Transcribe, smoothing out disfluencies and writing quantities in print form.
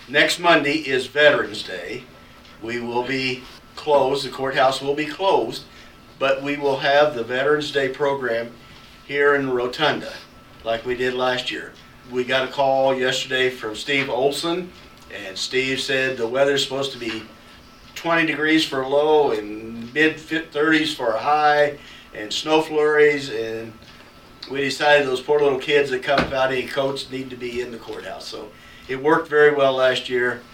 Next Monday is Veterans Day. We will be closed, the courthouse will be closed, but we will have the Veterans Day program here in the Rotunda, like we did last year. We got a call yesterday from Steve Olson, and Steve said the weather's supposed to be 20 degrees for a low and mid-30s for a high, and snow flurries, and we decided those poor little kids that come without any coats need to be in the courthouse. So it worked very well last year.